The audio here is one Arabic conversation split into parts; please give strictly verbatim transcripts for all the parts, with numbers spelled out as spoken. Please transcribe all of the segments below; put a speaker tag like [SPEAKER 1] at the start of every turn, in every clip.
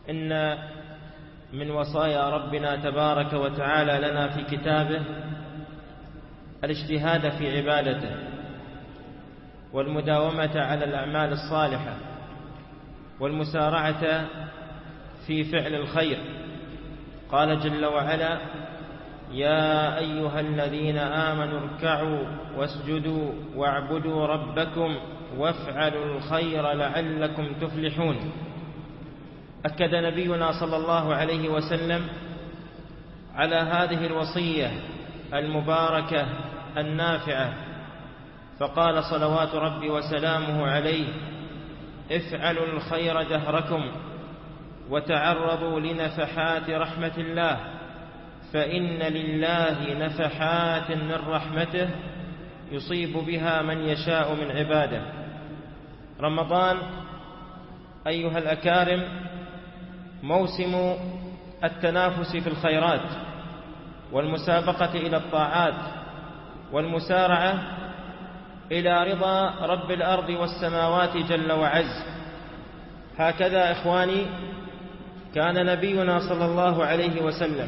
[SPEAKER 1] إن من وصايا ربنا تبارك وتعالى لنا في كتابه الاجتهاد في عبادته والمداومة على الأعمال الصالحة والمسارعة في فعل الخير. قال جل وعلا: يا أيها الذين آمنوا اركعوا واسجدوا واعبدوا ربكم وافعلوا الخير لعلكم تفلحون. أكد نبينا صلى الله عليه وسلم على هذه الوصية المباركة النافعة، فقال صلوات ربي وسلامه عليه: افعلوا الخير دهركم وتعرضوا لنفحات رحمة الله، فإن لله نفحات من رحمته يصيب بها من يشاء من عباده. رمضان أيها الأكارم موسم التنافس في الخيرات والمسابقة إلى الطاعات والمسارعة إلى رضا رب الأرض والسماوات جل وعز. هكذا إخواني كان نبينا صلى الله عليه وسلم،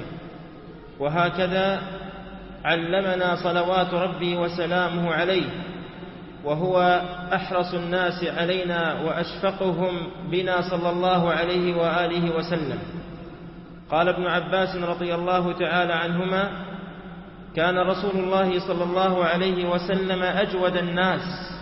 [SPEAKER 1] وهكذا علمنا صلوات ربي وسلامه عليه، وهو أحرص الناس علينا وأشفقهم بنا صلى الله عليه وآله وسلم. قال ابن عباس رضي الله تعالى عنهما: كان رسول الله صلى الله عليه وسلم أجود الناس،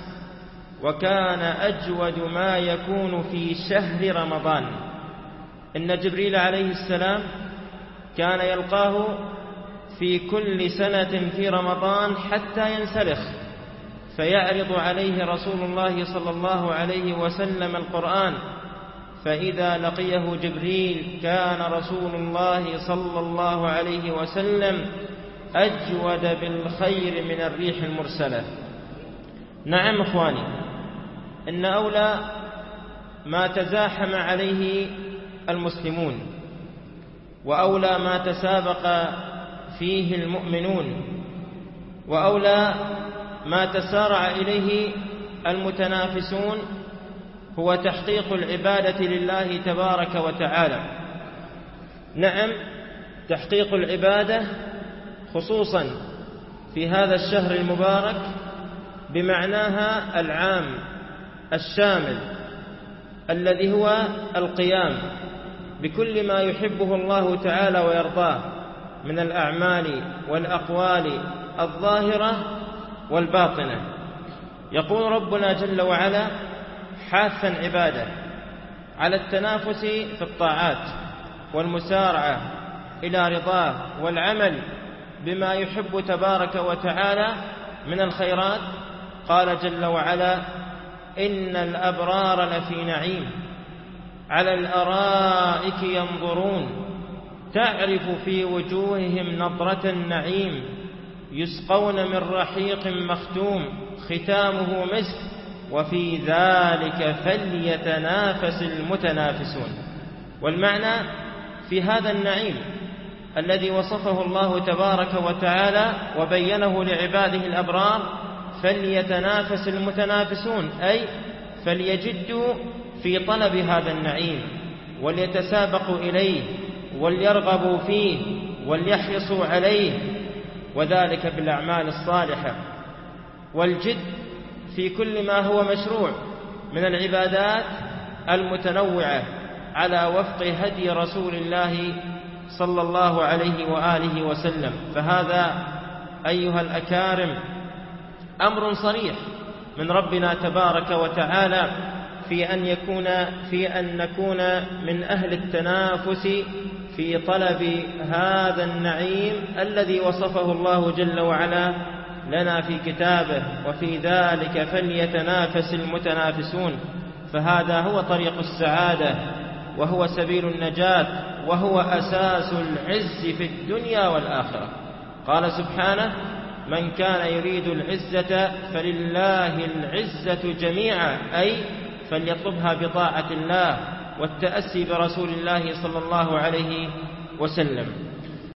[SPEAKER 1] وكان أجود ما يكون في شهر رمضان. إن جبريل عليه السلام كان يلقاه في كل سنة في رمضان حتى ينسلخ، فيعرض عليه رسول الله صلى الله عليه وسلم القرآن، فإذا لقيه جبريل كان رسول الله صلى الله عليه وسلم أجود بالخير من الريح المرسلة. نعم إخواني، إن أولى ما تزاحم عليه المسلمون وأولى ما تسابق فيه المؤمنون وأولى ما تسارع إليه المتنافسون هو تحقيق العبادة لله تبارك وتعالى. نعم، تحقيق العبادة خصوصا في هذا الشهر المبارك بمعناها العام الشامل الذي هو القيام بكل ما يحبه الله تعالى ويرضاه من الأعمال والأقوال الظاهرة والباطنة. يقول ربنا جل وعلا حاثا عباده على التنافس في الطاعات والمسارعة إلى رضاه والعمل بما يحب تبارك وتعالى من الخيرات. قال جل وعلا: إن الأبرار لفي نعيم على الأرائك ينظرون تعرف في وجوههم نضرة النعيم يسقون من رحيق مختوم ختامه مسك وفي ذلك فليتنافس المتنافسون. والمعنى في هذا النعيم الذي وصفه الله تبارك وتعالى وبينه لعباده الأبرار فليتنافس المتنافسون، أي فليجدوا في طلب هذا النعيم وليتسابقوا إليه وليرغبوا فيه وليحرصوا عليه، وذلك بالأعمال الصالحة والجد في كل ما هو مشروع من العبادات المتنوعة على وفق هدي رسول الله صلى الله عليه وآله وسلم. فهذا أيها الأكارم أمر صريح من ربنا تبارك وتعالى في أن يكون في أن نكون من أهل التنافس في طلب هذا النعيم الذي وصفه الله جل وعلا لنا في كتابه: وفي ذلك فليتنافس المتنافسون. فهذا هو طريق السعادة وهو سبيل النجاة وهو أساس العز في الدنيا والآخرة. قال سبحانه: من كان يريد العزة فلله العزة جميعا، أي فليطلبها بطاعة الله والتأسي برسول الله صلى الله عليه وسلم.